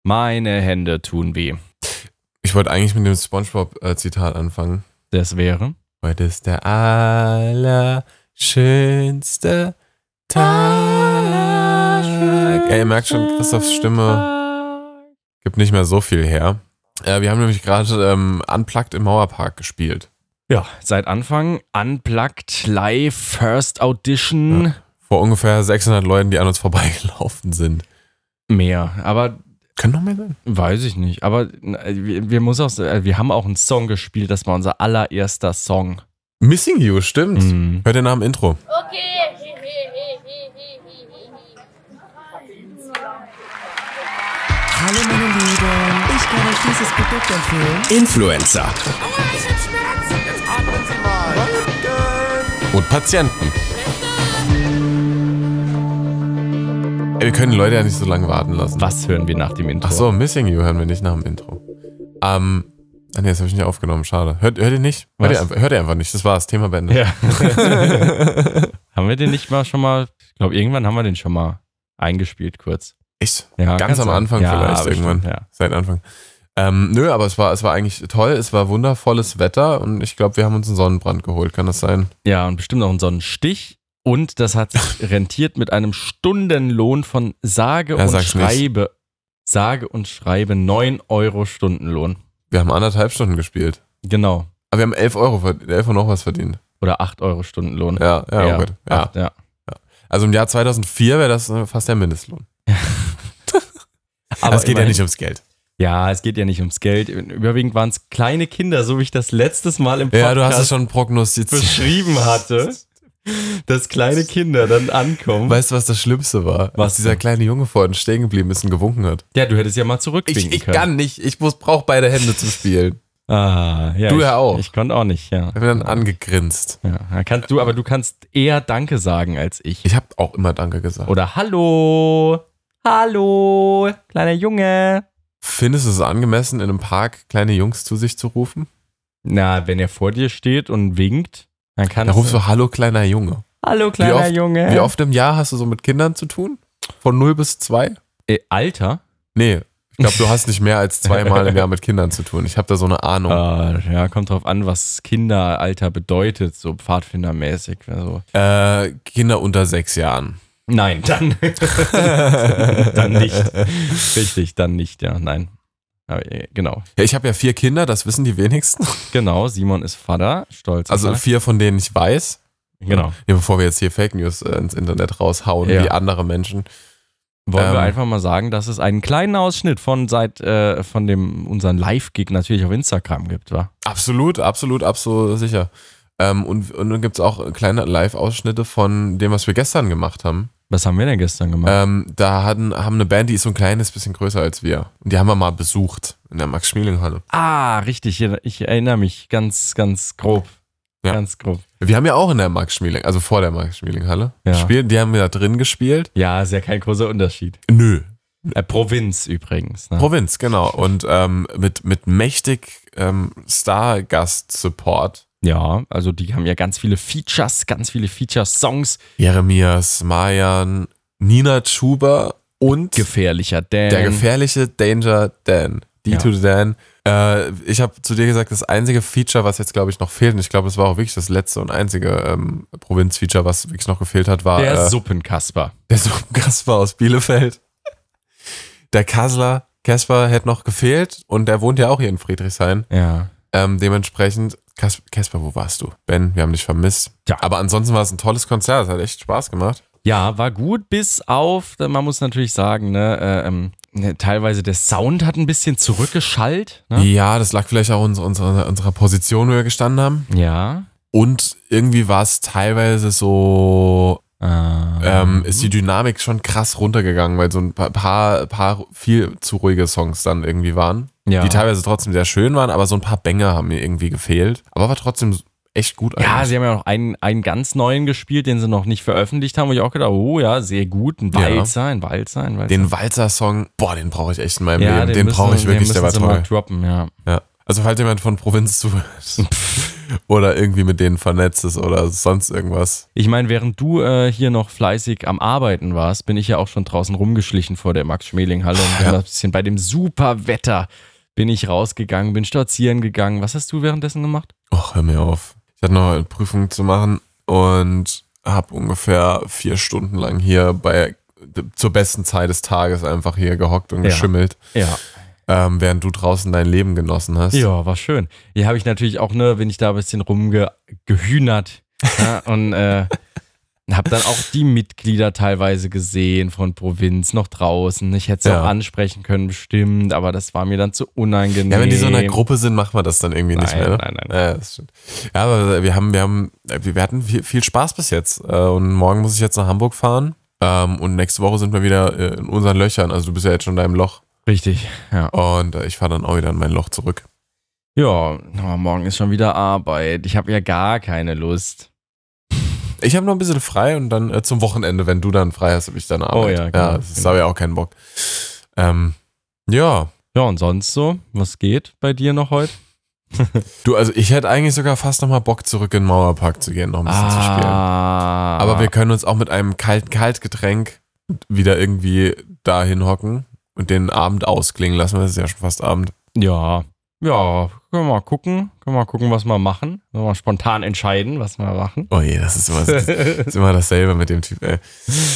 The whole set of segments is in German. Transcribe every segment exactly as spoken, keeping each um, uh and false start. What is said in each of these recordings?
Meine Hände tun weh. Ich wollte eigentlich mit dem SpongeBob-Zitat anfangen. Das wäre? Heute ist der allerschönste Tag. Ey, ihr merkt schon, Christophs Stimme gibt nicht mehr so viel her. Äh, wir haben nämlich gerade ähm, Unplugged im Mauerpark gespielt. Ja, seit Anfang Unplugged Live First Audition. Ja, vor ungefähr sechshundert Leuten, die an uns vorbeigelaufen sind. Mehr, aber... Kann noch mehr sein? Weiß ich nicht, aber wir, wir, muss auch, wir haben auch einen Song gespielt, das war unser allererster Song. Missing You, stimmt. Mhm. Hört ihr nach dem Intro. Okay. Hallo meine Lieben, ich kann euch dieses Produkt empfehlen. Influencer. Aua, ich hab Schmerzen. Jetzt atmen Sie mal. Und Patienten. Ey, wir können die Leute ja nicht so lange warten lassen. Was hören wir nach dem Intro? Ach so, Missing You hören wir nicht nach dem Intro. Ähm, ah nee, das habe ich nicht aufgenommen, schade. Hört, hört ihr nicht? Hört ihr, einfach, hört ihr einfach nicht, das war's, Thema beendet. Ja. Haben wir den nicht mal schon mal, ich glaube irgendwann haben wir den schon mal eingespielt kurz. Echt? Ja, ganz am Anfang ja, vielleicht irgendwann. Stimmt, ja. Seit Anfang. Ähm, nö, aber es war, es war eigentlich toll, es war wundervolles Wetter und ich glaube, wir haben uns einen Sonnenbrand geholt, kann das sein? Ja, und bestimmt auch einen Sonnenstich. Und das hat sich rentiert mit einem Stundenlohn von sage Ja, und sag's schreibe, nicht. sage und schreibe neun Euro Stundenlohn. Wir haben anderthalb Stunden gespielt. Genau. Aber wir haben elf Euro, elf Euro noch was verdient. Oder acht Euro Stundenlohn. Ja, ja, ja, oh gut. Ja. Acht, ja. Also im Jahr zweitausendvier wäre das fast der Mindestlohn. Aber es geht immerhin, ja nicht ums Geld. Ja, es geht ja nicht ums Geld. Überwiegend waren es kleine Kinder, so wie ich das letztes Mal im Podcast Ja, du hast es schon prognostiziert. beschrieben hatte, dass kleine Kinder dann ankommen. Weißt du, was das Schlimmste war? Was Als dieser denn? kleine Junge vorhin stehen geblieben ist und gewunken hat. Ja, du hättest ja mal zurückwinken Ich, ich können. kann nicht. Ich muss brauche beide Hände zum Spielen. Ah, ja. Du ich, ja auch. Ich konnte auch nicht, ja. Ich habe dann angegrinst. Ja, ja, kannst du, aber du kannst eher Danke sagen als ich. Ich habe auch immer Danke gesagt. Oder Hallo, Hallo, kleiner Junge. Findest du es angemessen, in einem Park kleine Jungs zu sich zu rufen? Na, wenn er vor dir steht und winkt, dann kannst Da rufst du Hallo, kleiner Junge. Hallo, kleiner wie oft, Junge. Wie oft im Jahr hast du so mit Kindern zu tun? Von null bis zwei? Äh, Alter? Nee, ich glaube, du hast nicht mehr als zweimal im Jahr mit Kindern zu tun. Ich habe da so eine Ahnung. Äh, ja, kommt drauf an, was Kinderalter bedeutet, so pfadfindermäßig. Also. Äh, Kinder unter sechs Jahren. Nein, dann, dann nicht. Richtig, dann nicht, ja, nein. Aber, äh, genau. Ja, ich habe ja vier Kinder, das wissen die wenigsten. Genau, Simon ist Vater, stolz. Also vier, von denen ich weiß. Genau. Ja, bevor wir jetzt hier Fake News äh, ins Internet raushauen, Ja. wie andere Menschen. Wollen Ähm, wir einfach mal sagen, dass es einen kleinen Ausschnitt von seit äh, von dem unseren Live-Gig natürlich auf Instagram gibt, wa? Absolut, absolut, absolut sicher. Ähm, und, und dann gibt es auch kleine Live-Ausschnitte von dem, was wir gestern gemacht haben. Was haben wir denn gestern gemacht? Ähm, da hatten, haben eine Band, die ist so ein kleines bisschen größer als wir. Und die haben wir mal besucht in der Max-Schmeling-Halle. Ah, richtig, ich erinnere mich ganz, ganz grob. Ja. Ganz grob. Wir haben ja auch in der Max-Schmeling, also vor der Max-Schmeling-Halle, Ja. gespielt. Die haben wir da drin gespielt. Ja, ist ja kein großer Unterschied. Nö. Äh, Provinz übrigens. Ne? Provinz, genau. Und ähm, mit, mit mächtig ähm, Star-Gast-Support. Ja, also die haben ja ganz viele Features, ganz viele Feature-Songs. Jeremias, Mayan, Nina Chuba und Gefährlicher Dan. der gefährliche Danger Dan. D Ja. to Dan. Äh, ich habe zu dir gesagt, das einzige Feature, was jetzt, glaube ich, noch fehlt, und ich glaube, das war auch wirklich das letzte und einzige ähm, Provinz-Feature, was wirklich noch gefehlt hat, war Der äh, Suppenkasper. der Suppenkasper aus Bielefeld. Der Kassler Kasper hätte noch gefehlt und der wohnt ja auch hier in Friedrichshain. Ja. Ähm, dementsprechend, Kas- Kasper, wo warst du? Ben, wir haben dich vermisst. Ja. Aber ansonsten war es ein tolles Konzert, es hat echt Spaß gemacht. Ja, war gut, bis auf, man muss natürlich sagen, ne, äh, ähm, ne, teilweise der Sound hat ein bisschen zurückgeschallt. Ne? Ja, das lag vielleicht auch unserer, unserer, unserer Position, wo wir gestanden haben. Ja. Und irgendwie war es teilweise so, Ähm, ähm, ist die Dynamik schon krass runtergegangen, weil so ein paar, paar, paar viel zu ruhige Songs dann irgendwie waren. ja. Die teilweise trotzdem sehr schön waren, aber so ein paar Banger haben mir irgendwie gefehlt. Aber war trotzdem echt gut eigentlich. Ja, sie haben ja noch einen, einen ganz neuen gespielt, den sie noch nicht veröffentlicht haben, wo ich auch gedacht, oh ja, sehr gut, ein Ja. Walzer, ein Walzer, ein Walzer. Den Walzer-Song, boah, den brauche ich echt in meinem ja, Leben. Den, müssen- brauche ich wirklich, den der war müssen sie mal toll. droppen, ja. Ja. Also falls jemand von Provinz zuhört, oder irgendwie mit denen vernetzt ist oder sonst irgendwas. Ich meine, während du äh, hier noch fleißig am Arbeiten warst, bin ich ja auch schon draußen rumgeschlichen vor der Max-Schmeling-Halle und bin Ja. ein bisschen bei dem super Wetter bin ich rausgegangen, bin spazieren gegangen. Was hast du währenddessen gemacht? Och, hör mir auf. Ich hatte noch eine Prüfung zu machen und habe ungefähr vier Stunden lang hier bei zur besten Zeit des Tages einfach hier gehockt und Ja. geschimmelt, Ja. ähm, während du draußen dein Leben genossen hast. Ja, war schön. Hier habe ich natürlich auch, ne, bin ich da ein bisschen rumgehühnert ja, und äh, habe dann auch die Mitglieder teilweise gesehen von Provinz noch draußen. Ich hätte sie Ja. auch ansprechen können, bestimmt, aber das war mir dann zu unangenehm. Ja, wenn die so in einer Gruppe sind, macht man das dann irgendwie nicht Nein, mehr. Ne? nein, nein. Ja, das stimmt. Ja, aber wir haben, wir haben, wir hatten viel, viel Spaß bis jetzt. Äh, Und morgen muss ich jetzt nach Hamburg fahren. Ähm, Und nächste Woche sind wir wieder äh, in unseren Löchern. Also du bist ja jetzt schon in deinem Loch. Richtig, ja. Und äh, ich fahre dann auch wieder in mein Loch zurück. Ja, aber morgen ist schon wieder Arbeit. Ich habe ja gar keine Lust. Ich habe noch ein bisschen frei und dann äh, zum Wochenende, wenn du dann frei hast, habe ich dann Arbeit. Oh ja, genau, Ja, das genau. habe ich auch keinen Bock. Ähm, ja. Ja, und sonst so? Was geht bei dir noch heute? Du, also ich hätte eigentlich sogar fast nochmal Bock, zurück in den Mauerpark zu gehen, noch ein bisschen zu spielen. Ah. Aber wir können uns auch mit einem kalten Kaltgetränk wieder irgendwie da hinhocken und den Abend ausklingen lassen. Das ist ja schon fast Abend. Ja, ja, können wir mal gucken. Können wir mal gucken, was wir machen. Können wir mal spontan entscheiden, was wir machen. Oh je, das ist immer, das ist immer dasselbe mit dem Typ, ey.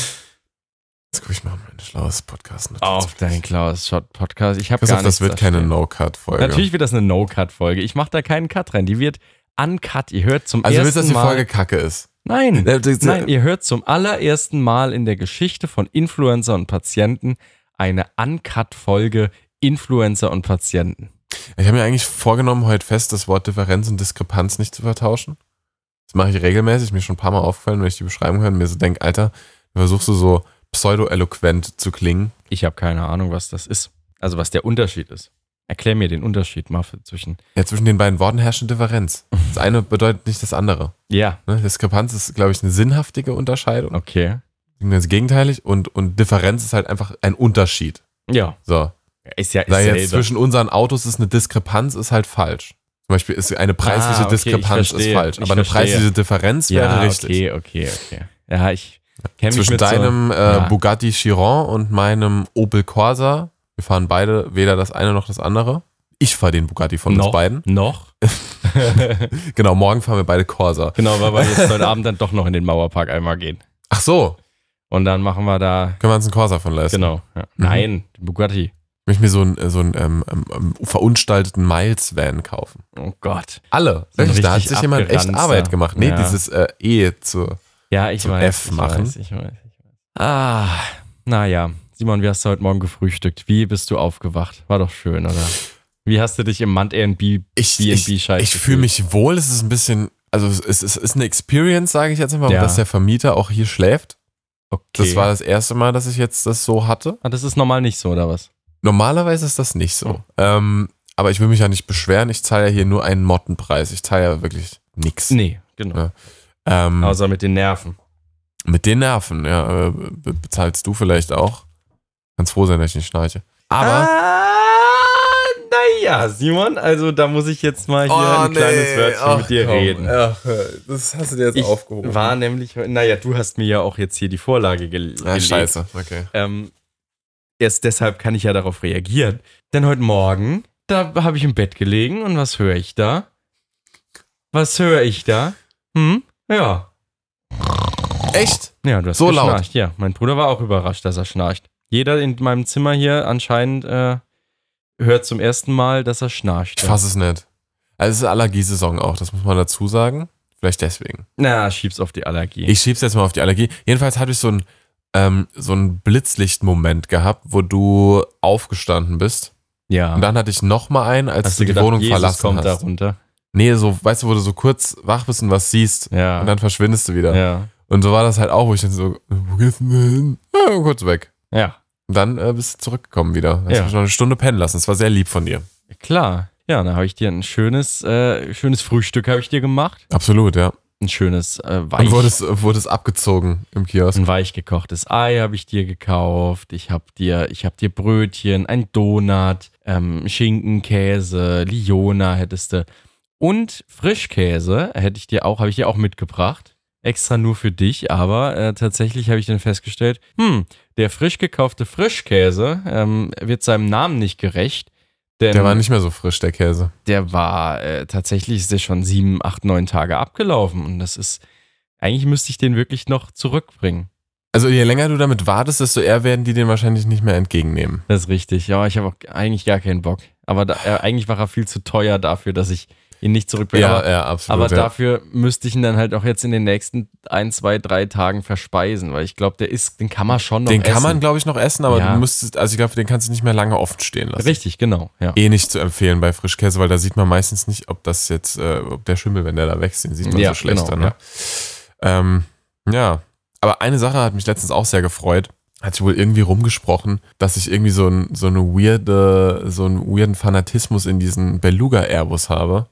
Jetzt gucke ich mal mein schlaues Podcast. Auf dein Klaus Shot Podcast. Ich habe Christoph, gar das nichts wird keine stehen. No-Cut-Folge. Natürlich wird das eine No-Cut-Folge. Ich mache da keinen Cut rein. Die wird uncut. Ihr hört zum Also willst ersten du, dass die Mal. Folge kacke ist? Nein, Äh, das- nein, ihr hört zum allerersten Mal in der Geschichte von Influencer und Patienten eine Uncut-Folge Influencer und Patienten. Ich habe mir eigentlich vorgenommen, heute fest das Wort Differenz und Diskrepanz nicht zu vertauschen. Das mache ich regelmäßig, mir schon ein paar Mal aufgefallen, wenn ich die Beschreibung höre und mir so denke, Alter, du versuchst du so pseudo-eloquent zu klingen. Ich habe keine Ahnung, was das ist. Also was der Unterschied ist. Erklär mir den Unterschied mal für zwischen. Ja, zwischen den beiden Worten herrscht eine Differenz. Das eine bedeutet nicht das andere. Ja, Ne? Diskrepanz ist, glaube ich, eine sinnhaftige Unterscheidung. okay. Das gegenteilig und, und Differenz ist halt einfach ein Unterschied. Ja, So. ist ja ist Sei jetzt selber. zwischen unseren Autos ist eine Diskrepanz, ist halt falsch. Zum Beispiel ist eine preisliche Ah, okay, ich Diskrepanz ist verstehe, falsch. ich Aber eine verstehe. preisliche Differenz wäre Ja, richtig. okay, okay, okay. Ja, ich kenne mich Zwischen mit deinem so, äh, ja. Bugatti Chiron und meinem Opel Corsa. Wir fahren beide weder das eine noch das andere. Ich fahre den Bugatti von noch, uns beiden. Noch? Genau, morgen fahren wir beide Corsa. Genau, weil wir jetzt heute Abend dann doch noch in den Mauerpark einmal gehen. Ach so, Und dann machen wir da, können wir uns einen Corsa von leisten. genau. Ja. Nein, den Bugatti. Ich möchte mir so einen, so einen ähm, ähm, verunstalteten Miles-Van kaufen. Oh Gott. Alle. So ein Wirklich, da hat richtig sich jemand echt abgeranzter. Arbeit gemacht. Nee, Ja. dieses äh, E zu. Ja, ich Zum weiß. F ich machen. Weiß, ich weiß, ich weiß. Ah, naja. Simon, wie hast du heute Morgen gefrühstückt? Wie bist du aufgewacht? War doch schön, oder? Wie hast du dich im Mand Airbnb Ich, B and B ich, Scheiß ich fühle mich wohl. Es ist ein bisschen, also es ist, es ist eine Experience, sage ich jetzt einfach, Ja. dass der Vermieter auch hier schläft. Okay. Das war das erste Mal, dass ich jetzt das so hatte. ah, das ist normal nicht so, oder was? Normalerweise ist das nicht so. Oh. Ähm, aber ich will mich ja nicht beschweren. Ich zahle ja hier nur einen Mottenpreis. Ich zahle ja wirklich nichts. Nee, genau. Ja. Ähm, Außer mit den Nerven. mit den Nerven, ja. äh, be- Bezahlst du vielleicht auch. Kannst froh sein, dass ich nicht schnarche. Aber. Ah, naja, Simon, also da muss ich jetzt mal hier Oh, ein kleines Wörtchen mit dir reden. Ach, das hast du dir jetzt Ich aufgehoben. war nämlich, naja, du hast mir ja auch jetzt hier die Vorlage gel Ja, gelegt. scheiße, okay. Ähm, erst deshalb kann ich ja darauf reagieren. Denn heute Morgen, da habe ich im Bett gelegen und was höre ich da? Was höre ich da? Hm? Ja. Echt? Ja, du hast So laut? geschnarcht. Ja, mein Bruder war auch überrascht, dass er schnarcht. Jeder in meinem Zimmer hier anscheinend äh, hört zum ersten Mal, dass er schnarcht. Ich fasse es nicht. Also es ist Allergiesaison auch, das muss man dazu sagen. Vielleicht deswegen. Na, schieb's auf die Allergie. Ich schieb's jetzt mal auf die Allergie. Jedenfalls hatte ich so einen ähm, so einen Blitzlichtmoment gehabt, wo du aufgestanden bist. ja. Und dann hatte ich noch mal einen, als hast du du die gedacht, Wohnung Jesus verlassen kommt da hast. runter? Nee, so, weißt du, wo du so kurz wach bist und was siehst. Ja. Und dann verschwindest du wieder. ja. Und so war das halt auch, wo ich dann so, wo geht's denn hin? Ja, kurz weg. Ja. Und dann äh, bist du zurückgekommen wieder. Hast Ja. mich noch eine Stunde pennen lassen. Das war sehr lieb von dir. Klar. Ja, dann habe ich dir ein schönes, äh, schönes Frühstück habe ich dir gemacht. Absolut, ja. Ein schönes äh, weich, Und wurde es, wurde es abgezogen im Kiosk. ein weich gekochtes Ei habe ich dir gekauft. Ich habe dir, ich habe dir Brötchen, ein Donut, ähm, Schinken, Käse, Liona hättest du Und Frischkäse hätte ich dir auch, habe ich dir auch mitgebracht. Extra nur für dich, aber äh, tatsächlich habe ich dann festgestellt, hm, der frisch gekaufte Frischkäse ähm, wird seinem Namen nicht gerecht. Denn Der war nicht mehr so frisch, der Käse. der war, äh, tatsächlich ist der schon sieben, acht, neun Tage abgelaufen. Und das ist, eigentlich müsste ich den wirklich noch zurückbringen. Also je länger du damit wartest, desto eher werden die den wahrscheinlich nicht mehr entgegennehmen. Das ist richtig, ja, ich habe auch eigentlich gar keinen Bock. Aber da, äh, eigentlich war er viel zu teuer dafür, dass ich ihn nicht zurückbringe. Ja, aber, ja, absolut. aber ja. dafür müsste ich ihn dann halt auch jetzt in den nächsten ein, zwei, drei Tagen verspeisen, weil ich glaube, der ist, den kann man schon noch Den essen. kann man, glaube ich, noch essen, aber Ja. du müsstest, also ich glaube, den kannst du nicht mehr lange offen stehen lassen. Richtig, genau, ja. Eh nicht zu empfehlen bei Frischkäse, weil da sieht man meistens nicht, ob das jetzt, äh, ob der Schimmel, wenn der da wächst, den sieht man Ja, so schlecht genau, an. Ne? Ja. Ähm, ja, aber eine Sache hat mich letztens auch sehr gefreut. Hat sich wohl irgendwie rumgesprochen, dass ich irgendwie so, ein, so eine weirde, so einen weirden Fanatismus in diesen Beluga-Airbus habe.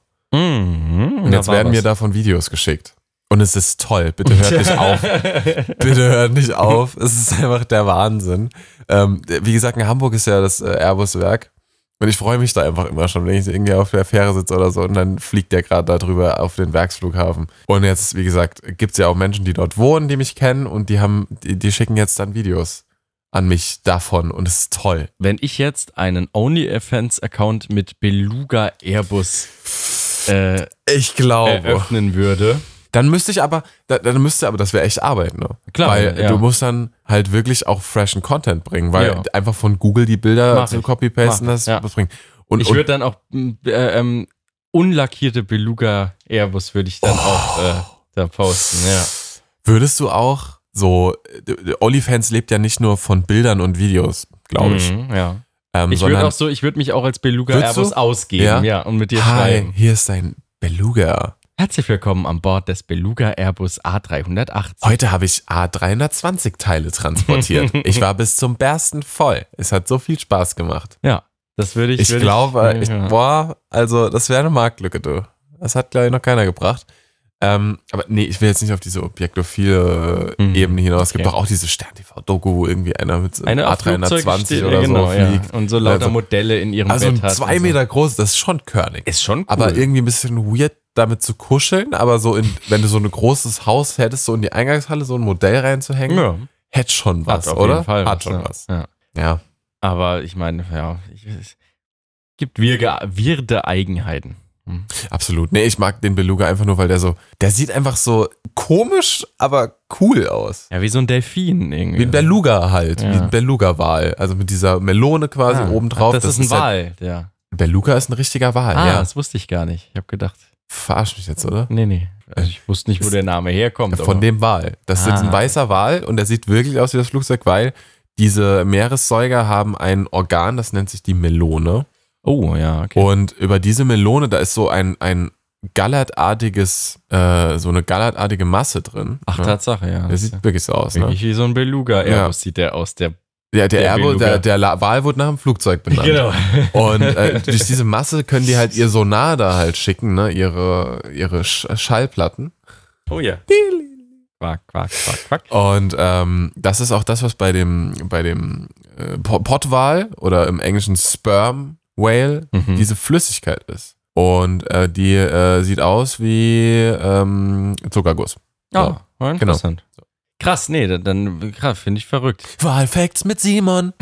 Mhm, Und jetzt werden mir davon Videos geschickt. Und es ist toll. Bitte hört nicht auf. Bitte hört nicht auf. Es ist einfach der Wahnsinn. Ähm, wie gesagt, in Hamburg ist ja das äh, Airbus-Werk. Und ich freue mich da einfach immer schon, wenn ich irgendwie auf der Fähre sitze oder so und dann fliegt der gerade da drüber auf den Werksflughafen. Und jetzt, wie gesagt, gibt es ja auch Menschen, die dort wohnen, die mich kennen und die haben, die, die schicken jetzt dann Videos an mich davon und es ist toll. Wenn ich jetzt einen OnlyFans-Account mit Beluga Airbus äh, Ich glaube. eröffnen würde, Dann müsste ich aber, da- dann müsste aber, das wäre echt Arbeit, ne? Klar, Weil ja. du musst dann halt wirklich auch freshen Content bringen, weil Ja. einfach von Google die Bilder Mach zu ich. copy-pasten, Mach das ich, ja. was bringen. Und, ich und würde dann auch äh, ähm, unlackierte Beluga Airbus würde ich dann auch äh, da posten, ja. würdest du auch so, OnlyFans lebt ja nicht nur von Bildern und Videos, glaube ich. Mhm, ja. Ähm, Ich würde sondern, auch so, ich würde mich auch als Beluga Würdest Airbus du? ausgeben, Ja? ja, und mit dir hi, schreiben. hier ist dein Beluga. Herzlich willkommen an Bord des Beluga Airbus A dreihundertachtzig. Heute habe ich A dreihundertzwanzig Teile transportiert. Ich war bis zum Bersten voll. Es hat so viel Spaß gemacht. Ja, das würde ich. Ich würde glaube, ich, ja. boah, also das wäre eine Marktlücke, du. Das hat, glaube ich, noch keiner gebracht. Ähm, aber nee, ich will jetzt nicht auf diese objektophile Mhm. Ebene hinaus. Es gibt Okay. doch auch diese Stern-T V-Doku, wo irgendwie einer mit so Eine A auf dreihundertzwanzig Flugzeug oder steht, so genau, ja. fliegt. Und so lauter Also- Modelle in ihrem Also Bett ein hat. zwei und so. Meter groß, das ist schon körnig. Ist schon cool. Aber irgendwie ein bisschen weird, damit zu kuscheln. Aber so, in, wenn du so ein großes Haus hättest, so in die Eingangshalle so ein Modell reinzuhängen, ja, hätte schon was, hat auf oder? jeden Fall Hat was, schon ja. was. Ja. Ja. Aber ich meine, ja, ich, es gibt wirge, wirde Eigenheiten. Hm. Absolut. Nee, ich mag den Beluga einfach nur, weil der so, der sieht einfach so komisch, aber cool aus. Ja, wie so ein Delfin irgendwie. Wie ein Beluga halt, Ja. wie ein Beluga-Wal. Also mit dieser Melone quasi Ah, obendrauf. Das, ist ein ja- Wal, ja. Beluga ist ein richtiger Wal, Ah, ja. das wusste ich gar nicht. Ich habe gedacht, Verarsch mich jetzt, oder? nee, nee. Also ich wusste nicht, wo Ist- der Name herkommt. Von aber- dem Wal. Das ist jetzt ein Ah. weißer Wal und der sieht wirklich aus wie das Flugzeug, weil diese Meeressäuger haben ein Organ, das nennt sich die Melone. Oh, ja, okay. Und über diese Melone, da ist so ein, ein gallertartiges, äh, so eine gallertartige Masse drin. Ach, ja. Tatsache, ja. Der Das sieht ist wirklich so aus, ja ne? wirklich wie so ein Beluga. Ja. Airbus sieht der aus, der. Ja, der, Der Erbe, Beluga. der, der La- Wal wurde nach dem Flugzeug benannt. Genau. Und äh, durch diese Masse können die halt ihr Sonar da halt schicken, ne? Ihre, ihre Sch Schallplatten. Oh ja. Quack, quack, quack, quack. Und ähm, das ist auch das, was bei dem, bei dem äh, Po- Pottwal oder im Englischen Sperm Whale Mhm. diese Flüssigkeit ist. Und äh, die äh, sieht aus wie ähm, Zuckerguss. Ja, war genau. interessant. Krass, nee, dann, dann krass, finde ich verrückt. Wahlfacts mit Simon.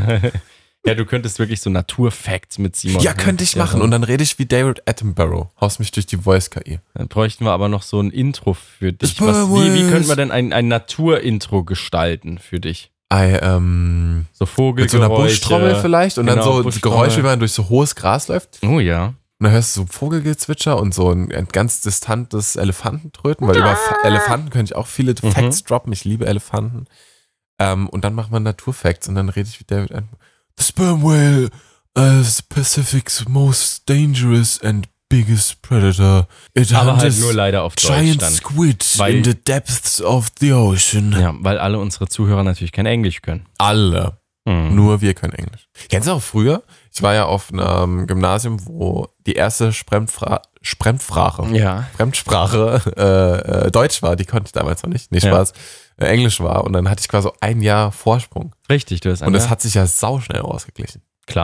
Ja, du könntest wirklich so Naturfacts mit Simon. Ja, könnte ich machen. Und dann rede ich wie David Attenborough. Haust mich durch die Voice-K I. Dann bräuchten wir aber noch so ein Intro für dich. Sperm Was, wie, wie Whales. könnten wir denn ein, ein Naturintro gestalten für dich? I, ähm, So Vogelgeräusche. mit so einer Buschtrommel vielleicht und Genau, dann so die Buschtrommel. Geräusche, wie man durch so hohes Gras läuft. Oh ja. Und dann hörst du so Vogelgezwitscher und so ein, ein ganz distantes Elefantentröten, weil über Fa- Elefanten könnte ich auch viele Mhm. Facts droppen. Ich liebe Elefanten. Ähm, und dann macht man Naturfacts und dann rede ich wie David Attenborough. The sperm whale uh, is the Pacific's most dangerous and biggest predator. It Aber halt hunts nur leider auf Deutsch giant dann. squid Weil- in the depths of the ocean. Ja, weil alle unsere Zuhörer natürlich kein Englisch können. Alle. Mhm. Nur wir können Englisch. Kennst du auch früher? Ich war ja auf einem Gymnasium, wo die erste Spremfra Spremfrache, Ja. Fremdsprache äh, äh, Deutsch war. Die konnte ich damals noch nicht. Nicht Ja. Spaß. Äh, Englisch war. Und dann hatte ich quasi ein Jahr Vorsprung. Richtig, du hast Und eine, das hat sich ja sauschnell ausgeglichen. klar.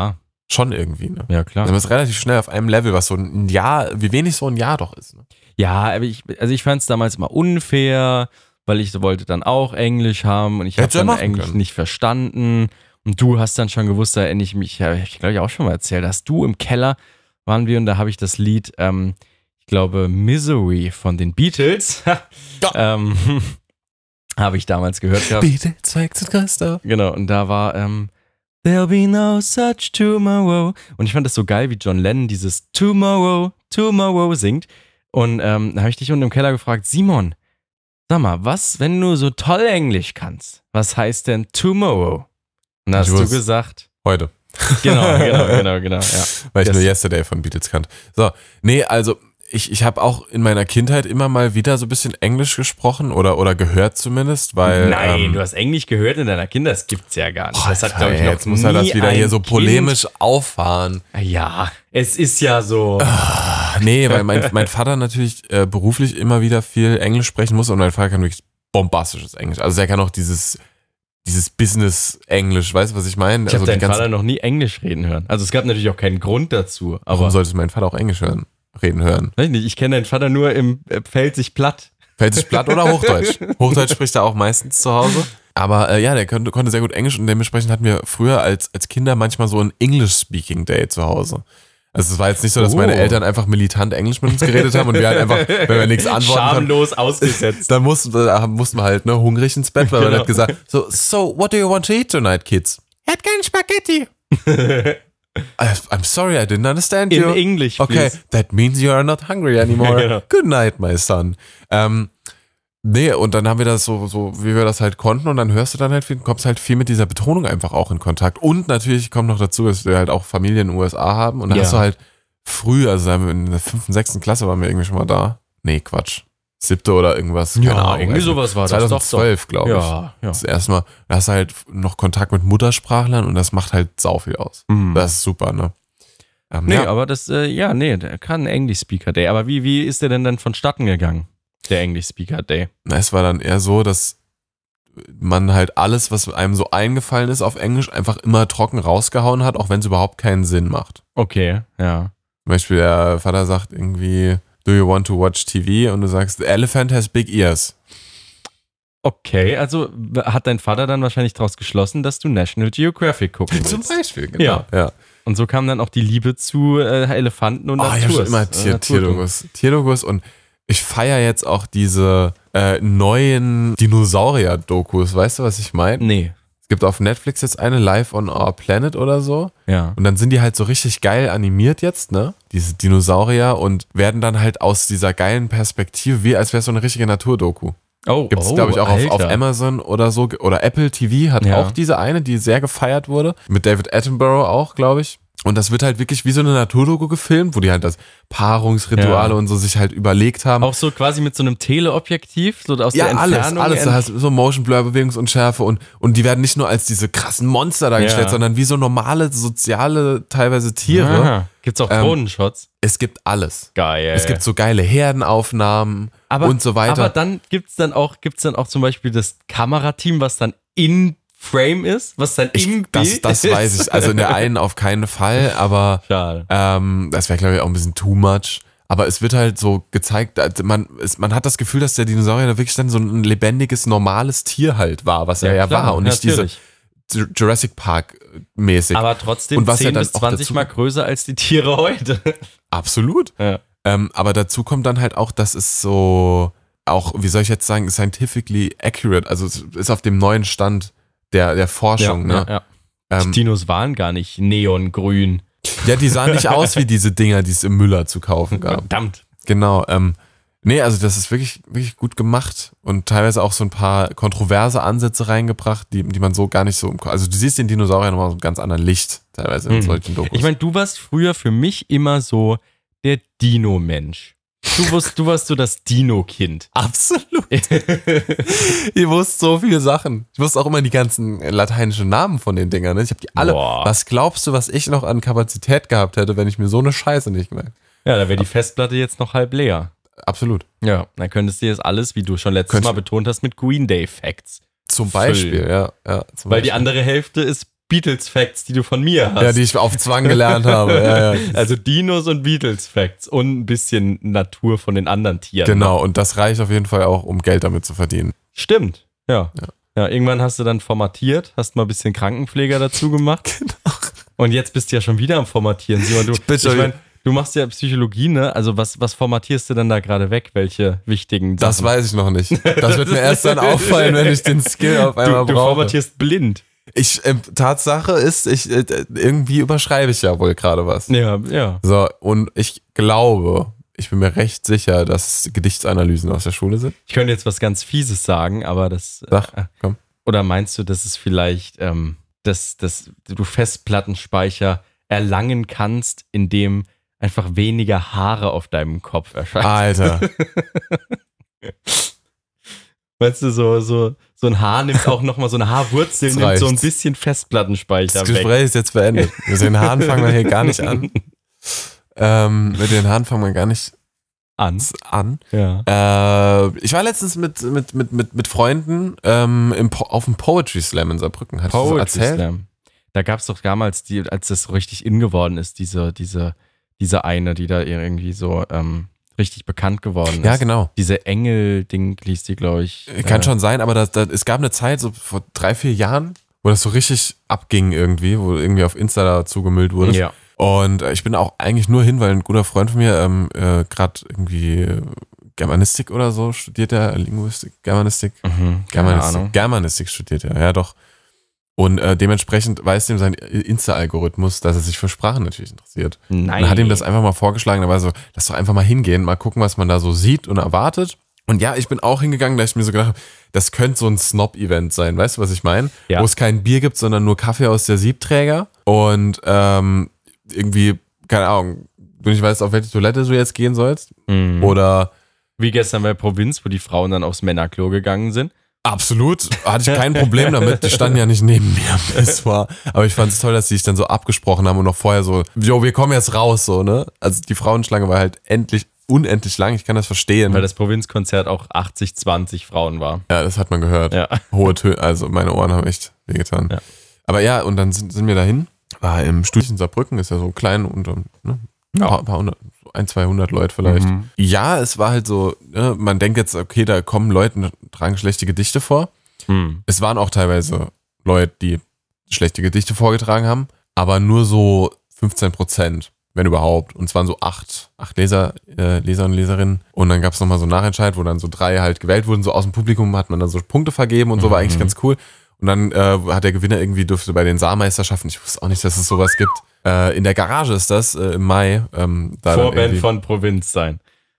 Schon irgendwie, ne? Ja, klar. Man ist relativ schnell auf einem Level, was so ein Jahr, wie wenig so ein Jahr doch ist. Ne? Ja, aber ich, also ich fand es damals immer unfair, weil ich wollte dann auch Englisch haben und ich habe Hättest du ja dann machen Englisch können. nicht verstanden. Und du hast dann schon gewusst, da erinnere ich mich, habe ich glaube ich auch schon mal erzählt, dass du im Keller waren wir und da habe ich das Lied, ähm, ich glaube Misery von den Beatles, ähm, habe ich damals gehört gehabt. Bitte zeigt es Christoph. Genau, und da war ähm, There'll be no such tomorrow. Und ich fand das so geil, wie John Lennon dieses Tomorrow, Tomorrow singt. Und ähm, da habe ich dich unten im Keller gefragt, Simon, sag mal, was, wenn du so toll Englisch kannst, was heißt denn Tomorrow? Und da hast Ich du wusste- gesagt, Heute. genau, genau, genau, genau, ja. Weil ich Das- nur Yesterday von Beatles kannte. So, nee, also ich, ich habe auch in meiner Kindheit immer mal wieder so ein bisschen Englisch gesprochen oder, oder gehört zumindest, weil... Nein, ähm, du hast Englisch gehört in deiner Kinder, das gibt's ja gar nicht. Das hat, glaube ich, Alter, noch jetzt muss er das nie wieder ein hier so Kind- polemisch auffahren. Ja, es ist ja so. Ach, nee, weil mein, mein Vater natürlich äh, beruflich immer wieder viel Englisch sprechen muss und mein Vater kann wirklich bombastisches Englisch. Also er kann auch dieses, dieses Business-Englisch, weißt du, was ich meine? Ich habe Also die deinen ganzen- Vater noch nie Englisch reden hören. Also es gab natürlich auch keinen Grund dazu. Aber Warum sollte mein Vater auch Englisch hören, reden hören? weiß ich nicht, ich kenne deinen Vater nur im äh, Pfälzisch platt. Pfälzisch platt oder Hochdeutsch? Hochdeutsch spricht er auch meistens zu Hause. Aber äh, ja, der konnte, konnte sehr gut Englisch und dementsprechend hatten wir früher als, als Kinder manchmal so ein English-Speaking-Day zu Hause. Also es war jetzt nicht so, dass Oh. meine Eltern einfach militant Englisch mit uns geredet haben und wir halt einfach, wenn wir nichts antworten konnten, Schamlos ausgesetzt. dann mussten wir, da mussten wir halt ne, hungrig ins Bett, weil Genau. man hat gesagt, so, so, what do you want to eat tonight, kids? Er hat keinen Spaghetti. I- I'm sorry, I didn't understand In you. English, Okay, please. that means you are not hungry anymore. Genau. Good night, my son. Ähm, nee, und dann haben wir das so, so, wie wir das halt konnten und dann hörst du dann halt viel, kommst halt viel mit dieser Betonung einfach auch in Kontakt. Und natürlich kommt noch dazu, dass wir halt auch Familie in den U S A haben und dann Ja. hast du halt früh, also da haben wir in der fünften, sechsten Klasse waren wir irgendwie schon mal da. Nee, Quatsch. Siebte oder irgendwas. Keine Ja, Ahnung. irgendwie Also sowas war das doch, zweitausendzwölf, glaube ich. Ja, ja. Das erste Mal, da hast du halt noch Kontakt mit Muttersprachlern und das macht halt sau viel aus. Mhm. Das ist super, ne? Ähm, Nee, ja. aber das, äh, ja, nee, der kann English Speaker Day. Aber wie, wie ist der denn dann vonstatten gegangen, der English Speaker Day? Na, es war dann eher so, dass man halt alles, was einem so eingefallen ist auf Englisch, einfach immer trocken rausgehauen hat, auch wenn es überhaupt keinen Sinn macht. Okay, ja. Zum Beispiel der Vater sagt irgendwie, do you want to watch T V? Und du sagst, the elephant has big ears. Okay, also w- hat dein Vater dann wahrscheinlich daraus geschlossen, dass du National Geographic gucken willst. Zum Beispiel, genau. Ja. ja. Und so kam dann auch die Liebe zu äh, Elefanten und Oh, ich habe Natur. schon immer Tier, Tierdokus. Tierdokus und ich feiere jetzt auch diese äh, neuen Dinosaurier-Dokus. Weißt du, was ich meine? Nee, Es gibt auf Netflix jetzt eine Live on Our Planet oder so. ja. Und dann sind die halt so richtig geil animiert jetzt, ne? Diese Dinosaurier und werden dann halt aus dieser geilen Perspektive, wie als wäre es so eine richtige Naturdoku. Oh, Gibt es, oh, glaube ich, auch auf, Alter. auf Amazon oder so. Oder Apple T V hat Ja. auch diese eine, die sehr gefeiert wurde. Mit David Attenborough auch, glaube ich. Und das wird halt wirklich wie so eine Naturdoku gefilmt, wo die halt das Paarungsrituale Ja. und so sich halt überlegt haben. Auch so quasi mit so einem Teleobjektiv, so aus ja, der alles, Entfernung. alles. Da hast du so Motion Blur, Bewegungsunschärfe und, und die werden nicht nur als diese krassen Monster dargestellt, Ja. sondern wie so normale, soziale, teilweise Tiere. Aha. Gibt's auch Ähm, Drohnenshots? Es gibt alles. Geil. Es gibt so geile Herdenaufnahmen aber, und so weiter. Aber dann gibt's dann auch, gibt's dann auch zum Beispiel das Kamerateam, was dann in Frame ist, was dann ich, im das, Bild das ist. weiß ich. Also in der einen auf keinen Fall, aber Schade. ähm, das wäre, glaube ich, auch ein bisschen too much. Aber es wird halt so gezeigt, also man, es, man hat das Gefühl, dass der Dinosaurier da wirklich dann so ein lebendiges, normales Tier halt war, was er ja klar, war und nicht natürlich. diese Jurassic Park mäßig. Aber trotzdem Und was ja zehn dann bis auch zwanzig dazu- Mal größer als die Tiere heute. Absolut. Ja. Ähm, aber dazu kommt dann halt auch, dass es so auch, wie soll ich jetzt sagen, scientifically accurate, also es ist auf dem neuen Stand der, der Forschung. ja, ne? ja. Ähm, Die Dinos waren gar nicht neongrün. ja, die sahen nicht aus wie diese Dinger, die es im Müller zu kaufen gab. Verdammt. Genau. Ähm, nee, also das ist wirklich, wirklich gut gemacht und teilweise auch so ein paar kontroverse Ansätze reingebracht, die, die man so gar nicht so im Ko- Also du siehst den Dinosaurier nochmal so einem ganz anderen Licht, teilweise in Mhm. solchen Dokus. Ich meine, du warst früher für mich immer so der Dino-Mensch. Du warst, du warst so das Dino-Kind. absolut. Ihr wusst so viele Sachen. Ich wusste auch immer die ganzen lateinischen Namen von den Dingern. Ne? Ich habe die alle. Boah. Was glaubst du, was ich noch an Kapazität gehabt hätte, wenn ich mir so eine Scheiße nicht gemerkt? Ja, da wäre die Festplatte jetzt noch halb leer. Absolut. Ja, dann könntest du jetzt alles, wie du schon letztes Könnt- Mal betont hast, mit Green Day Facts. Zum Füllen. Beispiel, ja. ja zum Weil die Beispiel. andere Hälfte ist Beatles-Facts, die du von mir hast. Ja, die ich auf Zwang gelernt habe. Ja, ja. Also Dinos und Beatles-Facts und ein bisschen Natur von den anderen Tieren. Genau, und das reicht auf jeden Fall auch, um Geld damit zu verdienen. Stimmt, ja. Ja. Ja, irgendwann hast du dann formatiert, hast mal ein bisschen Krankenpfleger dazu gemacht. Genau. Und jetzt bist du ja schon wieder am Formatieren. Simon, du, ich, bin ich schon- mein, du machst ja Psychologie, ne? Also was, was formatierst du denn da gerade weg? Welche wichtigen Sachen? Das weiß ich noch nicht. Das wird mir erst dann auffallen, wenn ich den Skill auf einmal du, du brauche. formatierst blind. Ich, äh, Tatsache ist, ich, äh, irgendwie überschreibe ich ja wohl gerade was. Ja, ja. So, und ich glaube, ich bin mir recht sicher, dass Gedichtsanalysen aus der Schule sind. Ich könnte jetzt was ganz Fieses sagen, aber das... Sag, äh, komm. Oder meinst du, dass es vielleicht, ähm, dass, dass du Festplattenspeicher erlangen kannst, indem einfach weniger Haare auf deinem Kopf erscheinen? Alter. Meinst du, so, so, so ein Haar nimmt auch nochmal, so eine Haarwurzel Das nimmt so ein reicht. bisschen Festplattenspeicher Das weg. Gespräch ist jetzt beendet. Mit den Haaren fangen wir hier gar nicht an. Ähm, mit den Haaren fangen wir gar nicht An. an. Ja. Äh, ich war letztens mit, mit, mit, mit, mit Freunden ähm, im po- auf dem Poetry Slam in Saarbrücken. Hat ich das so Poetry erzählt? Slam. Da gab es doch damals, die, als das so richtig in geworden ist, diese, diese, diese eine, die da irgendwie so ähm, richtig bekannt geworden ist. Ja, genau. Diese Engel-Ding liest die, glaube ich. Kann äh, schon sein, aber das, das, es gab eine Zeit, so vor drei, vier Jahren, wo das so richtig abging irgendwie, wo irgendwie auf Insta dazu gemüllt wurde. Ja. Und äh, ich bin auch eigentlich nur hin, weil ein guter Freund von mir ähm, äh, gerade irgendwie äh, Germanistik oder so studiert, er Linguistik, Germanistik, Mhm, keine Germanistik, Ahnung. Germanistik studiert er, ja doch. Und äh, dementsprechend weiß dem sein Insta-Algorithmus, dass er sich für Sprachen natürlich interessiert. Nein. Und hat ihm das einfach mal vorgeschlagen, da war so, lass doch einfach mal hingehen, mal gucken, was man da so sieht und erwartet. Und ja, ich bin auch hingegangen, da ich mir so gedacht habe, das könnte so ein Snob-Event sein, weißt du, was ich meine? Ja. Wo es kein Bier gibt, sondern nur Kaffee aus der Siebträger und ähm, irgendwie, keine Ahnung, du nicht weißt, auf welche Toilette du jetzt gehen sollst. Mhm. Oder Wie gestern bei Provinz, wo die Frauen dann aufs Männerklo gegangen sind. absolut, hatte ich kein Problem damit. Die standen ja nicht neben mir. Es war, aber ich fand es toll, dass sie sich dann so abgesprochen haben und noch vorher so, jo, wir kommen jetzt raus, so, ne? Also die Frauenschlange war halt endlich, unendlich lang. Ich kann das verstehen. Weil das Provinzkonzert auch achtzig zwanzig Frauen war. Ja, das hat man gehört. Ja. Hohe Töne, also meine Ohren haben echt wehgetan. Ja. Aber ja, und dann sind, sind wir dahin. War im Studio in Saarbrücken, ist ja so klein und ne, ein paar, paar hundert, so ein, zweihundert Leute vielleicht. Mhm. Ja, es war halt so, ne, man denkt jetzt, okay, da kommen Leute und tragen schlechte Gedichte vor. Hm. Es waren auch teilweise Leute, die schlechte Gedichte vorgetragen haben, aber nur so fünfzehn Prozent, wenn überhaupt. Und es waren so acht, acht Leser, äh, Leser und Leserinnen. Und dann gab es nochmal so einen Nachentscheid, wo dann so drei halt gewählt wurden. So aus dem Publikum hat man dann so Punkte vergeben und so, war eigentlich ganz cool. Und dann äh, hat der Gewinner irgendwie, durfte bei den Saarmeisterschaften, ich wusste auch nicht, dass es sowas gibt. Äh, in der Garage ist das, äh, im Mai. Ähm, da dann Vorband irgendwie- von Provinz sein.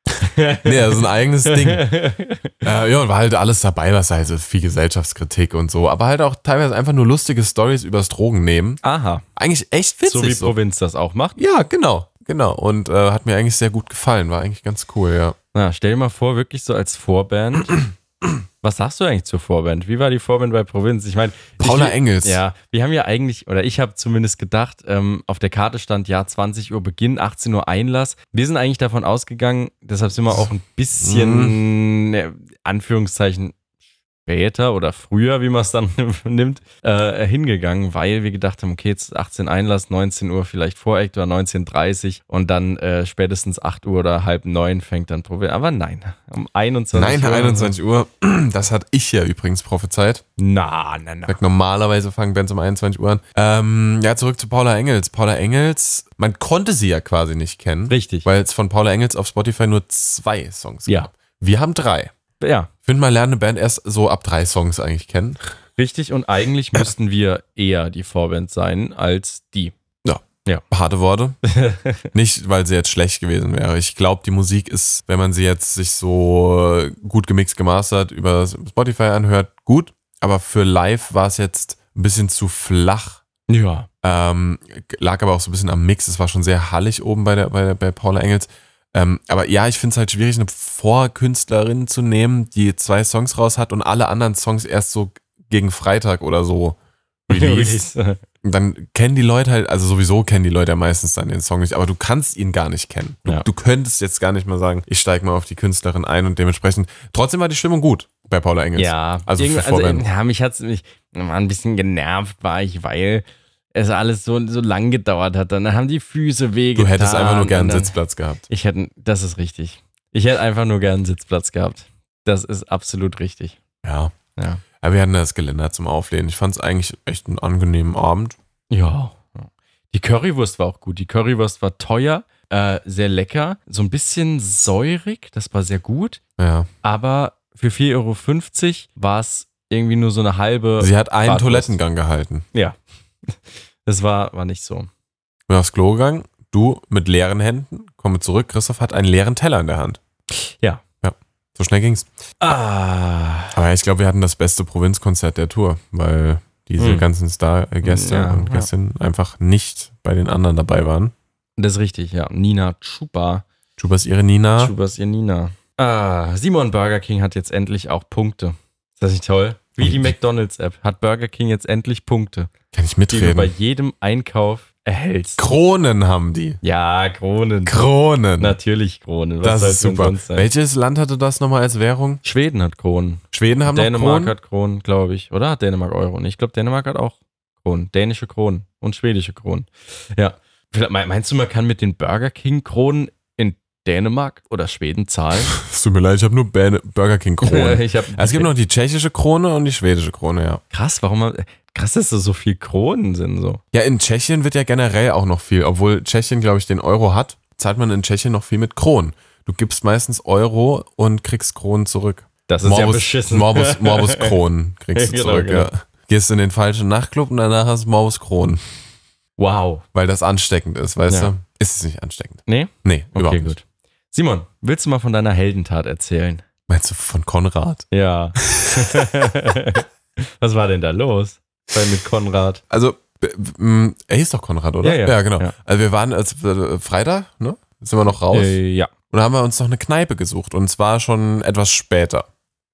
Nee, das ist ein eigenes Ding. Äh, ja, und war halt alles dabei, was halt so viel Gesellschaftskritik und so. Aber halt auch teilweise einfach nur lustige Storys übers Drogen nehmen. Aha. Eigentlich echt witzig. So wie so. Provinz das auch macht. Ja, genau. Genau. Und äh, hat mir eigentlich sehr gut gefallen. War eigentlich ganz cool, ja. Na, stell dir mal vor, wirklich so als Vorband. Was sagst du eigentlich zur Vorband? Wie war die Vorband bei Provinz? Ich meine, Paula ich, Engels. Ja, wir haben ja eigentlich, oder ich habe zumindest gedacht, ähm, auf der Karte stand ja zwanzig Uhr Beginn, achtzehn Uhr Einlass. Wir sind eigentlich davon ausgegangen, deshalb sind wir auch ein bisschen, Mhm. äh, Anführungszeichen, später oder früher, wie man es dann nimmt, äh, hingegangen, weil wir gedacht haben, okay, jetzt achtzehn Einlass, neunzehn Uhr vielleicht Voreact oder neunzehn Uhr dreißig und dann äh, spätestens acht Uhr oder halb neun fängt dann Provinz. Aber nein, um einundzwanzig Nein, Uhr. einundzwanzig Uhr. Das hat ich ja übrigens prophezeit. Na, na, na. Ich sag, normalerweise fangen Bands um einundzwanzig Uhr an. Ähm, ja, zurück zu Paula Engels. Paula Engels, man konnte sie ja quasi nicht kennen. Richtig. Weil es von Paula Engels auf Spotify nur zwei Songs Ja. gab. Wir haben drei. Ja, Ich finde, man lernt eine Band erst so ab drei Songs eigentlich kennen. richtig. Und eigentlich müssten wir eher die Vorband sein als die. Harte Worte. Nicht, weil sie jetzt schlecht gewesen wäre. Ich glaube, die Musik ist, wenn man sie jetzt sich so gut gemixt, gemastert über Spotify anhört, gut. Aber für live war es jetzt ein bisschen zu flach. Ja. Ähm, lag aber auch so ein bisschen am Mix. Es war schon sehr hallig oben bei, der, bei, der, bei Paula Engels. Ähm, aber ja, ich finde es halt schwierig, eine Vorkünstlerin zu nehmen, die zwei Songs raus hat und alle anderen Songs erst so gegen Freitag oder so released. Und dann kennen die Leute halt, also sowieso kennen die Leute ja meistens dann den Song nicht, aber du kannst ihn gar nicht kennen. Du, Ja. du könntest jetzt gar nicht mal sagen, ich steige mal auf die Künstlerin ein und dementsprechend, trotzdem war die Stimmung gut bei Paula Engels. Ja, Also für Irgend- also, Vorband. ja, mich hat's mich war ein bisschen genervt, war ich, weil es alles so, so lang gedauert hat. Dann haben die Füße wehgetan. Du hättest einfach nur gern einen und dann- Sitzplatz gehabt. Ich hätte, das ist richtig. Ich hätte einfach nur gern einen Sitzplatz gehabt. Das ist absolut richtig. Ja. Ja. Aber wir hatten das Geländer zum Auflehnen. Ich fand es eigentlich echt einen angenehmen Abend. Ja. Die Currywurst war auch gut. Die Currywurst war teuer, äh, sehr lecker, so ein bisschen säurig, das war sehr gut. Ja. Aber für vier Euro fünfzig war es irgendwie nur so eine halbe. Sie hat einen Bratwurst. Toilettengang gehalten. Ja. Das war, war nicht so. Ich bin aufs Klo gegangen, du mit leeren Händen, komme zurück, Christoph hat einen leeren Teller in der Hand. Ja. Ja, so schnell ging's. Ah. Aber ich glaube, wir hatten das beste Provinzkonzert der Tour, weil diese Hm. ganzen Star-Gäste Ja, und ja. Gästinnen einfach nicht bei den anderen dabei waren. Das ist richtig, ja. Nina Chuba. Chubas ihre Nina. Chuba ist ihr Nina. Ah, Simon Burger King hat jetzt endlich auch Punkte. Ist das nicht toll? Wie die McDonalds-App hat Burger King jetzt endlich Punkte, Kann ich die du bei mitreden. jedem Einkauf erhältst. Kronen haben die. Ja, Kronen. Kronen. Natürlich Kronen. Was das soll's ist denn super. sonst sein? Welches Land hatte das nochmal als Währung? Schweden hat Kronen. Schweden haben noch Dänemark Kronen? hat Kronen, glaube ich. Oder hat Dänemark Euro? Und ich glaube, Dänemark hat auch Kronen. Dänische Kronen und schwedische Kronen. Ja. Vielleicht- Meinst du, man kann mit den Burger King Kronen in Dänemark oder Schweden zahlen? Es tut mir leid, ich habe nur Bäne- Burger King Kronen. ich hab, Es gibt noch die tschechische Krone und die schwedische Krone, ja. krass, warum man, krass, dass da so viel Kronen sind so. Ja, in Tschechien wird ja generell auch noch viel, obwohl Tschechien, glaube ich, den Euro hat, zahlt man in Tschechien noch viel mit Kronen. Du gibst meistens Euro und kriegst Kronen zurück. Das ist ja beschissen. Morbus, Morbus Kronen kriegst du Genau, zurück, genau. ja. Gehst in den falschen Nachtclub und danach hast du Morbus Kronen, Wow. weil das ansteckend ist, weißt Ja. du? Ist es nicht ansteckend? Nee? Nee, Okay, überhaupt nicht. gut. Simon, willst du mal von deiner Heldentat erzählen? Meinst du von Konrad? Ja. Was war denn da los? Bei mit Konrad. Also, b- b- m, er hieß doch Konrad, oder? Ja, ja. genau. Ja. Also wir waren als äh, Freitag, ne? Sind wir noch raus? Äh, ja. Und da haben wir uns noch eine Kneipe gesucht. Und zwar schon etwas später.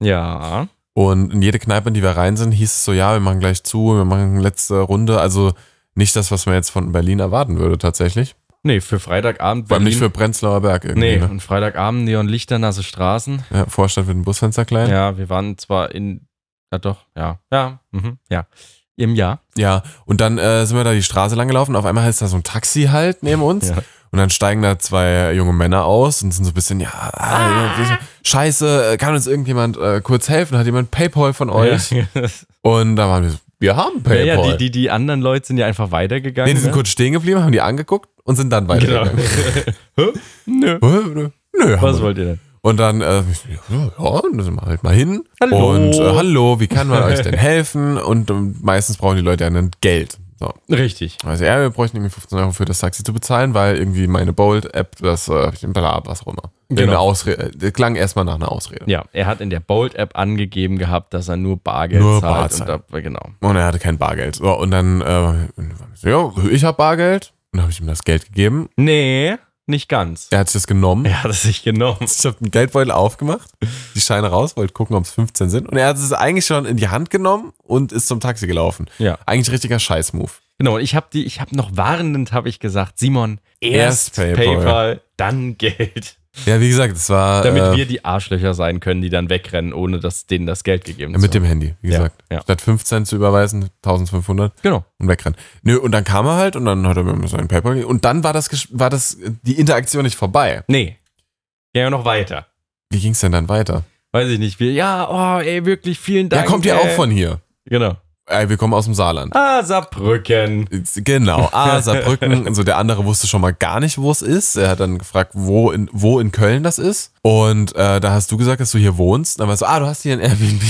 Ja. Und in jede Kneipe, in die wir rein sind, hieß es so, ja, wir machen gleich zu, wir machen eine letzte Runde. Also nicht das, was man jetzt von Berlin erwarten würde tatsächlich. Nee, für Freitagabend Vor allem nicht Berlin. für Prenzlauer Berg irgendwie. Nee, Ne? und Freitagabend Neonlichter, nasse Straßen. Ja, Vorstadt mit dem Busfenster klein. Ja. Ja, wir waren zwar in, ja doch, ja, ja, mhm, ja, im Jahr. Und dann äh, sind wir da die Straße lang gelaufen. Auf einmal ist da so ein Taxi halt neben uns. Ja. Und dann steigen da zwei junge Männer aus und sind so ein bisschen, ja, ah, scheiße, kann uns irgendjemand äh, kurz helfen? Hat jemand PayPal von euch? Ja, Und da waren wir so, wir haben ja, PayPal. ja die, die, die anderen Leute sind ja einfach weitergegangen. nee, die sind ne? kurz stehen geblieben, haben die angeguckt und sind dann Genau. weitergegangen. Hä? Nö. Nö, nö, haben Was wir. wollt ihr denn? Und dann, äh, ich so, ja, ja, dann sind wir halt mal hin. Hallo. Und äh, hallo, wie kann man euch denn helfen? Und ähm, meistens brauchen die Leute ja dann Geld. So. Richtig. Also ja, wir bräuchten irgendwie fünfzehn Euro für das Taxi zu bezahlen, weil irgendwie meine Bolt-App, das, äh, bla, was auch immer. Genau. Eine Ausrede, das klang erstmal nach einer Ausrede. Ja, er hat in der Bolt-App angegeben gehabt, dass er nur Bargeld Nur zahlt. Bar und zahlt. da, genau. Und er hatte kein Bargeld. So, und dann, äh, so, ja, ich habe Bargeld. Und dann habe ich ihm das Geld gegeben. Nee, nicht ganz. Er hat sich das genommen. Er hat es sich genommen. Ich habe den Geldbeutel aufgemacht, die Scheine raus, wollte gucken, ob es fünfzehn sind. Und er hat es eigentlich schon in die Hand genommen und ist zum Taxi gelaufen. Ja. Eigentlich richtiger Scheiß-Move. Genau, und ich habe die, ich habe noch warnend, habe ich gesagt, Simon, Erst erst, PayPal. PayPal. dann Geld. Ja, wie gesagt, es war Damit äh, wir die Arschlöcher sein können, die dann wegrennen, ohne dass denen das Geld gegeben mit ist. dem Handy, wie Ja, gesagt. ja. Statt fünfzehn zu überweisen, eintausendfünfhundert Genau. und wegrennen. Nö, und dann kam er halt und dann hat er mir sein PayPal gegeben. Und dann war das, gesch- war das die Interaktion nicht vorbei. Nee. Ging ja noch weiter. Wie ging es denn dann weiter? Weiß ich nicht. Wir, ja, oh, ey, wirklich vielen Dank. Ja, kommt ihr ey. auch von hier? Genau. Ey, wir kommen aus dem Saarland. Ah, Saarbrücken. Genau, ah, Saarbrücken. Also der andere wusste schon mal gar nicht, wo es ist. Er hat dann gefragt, wo in, wo in Köln das ist. Und äh, da hast du gesagt, dass du hier wohnst. Dann war so, ah, du hast hier ein Airbnb.